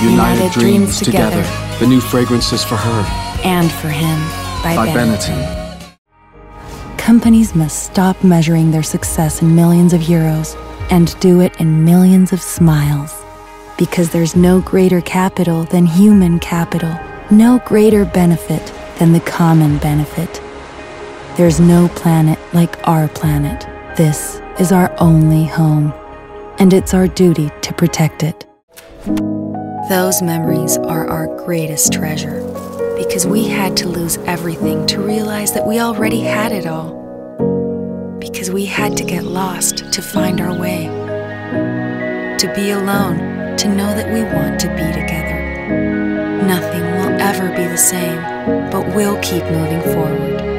United Dreams Together. The new fragrances for her. And for him, by Benetton. Companies must stop measuring their success in millions of euros and do it in millions of smiles. Because there's no greater capital than human capital, no greater benefit than the common benefit. There's no planet like our planet. This is our only home, and it's our duty to protect it. Those memories are our greatest treasure, because we had to lose everything to realize that we already had it all. Because we had to get lost to find our way. To be alone, to know that we want to be together. Nothing will ever be the same, but we'll keep moving forward.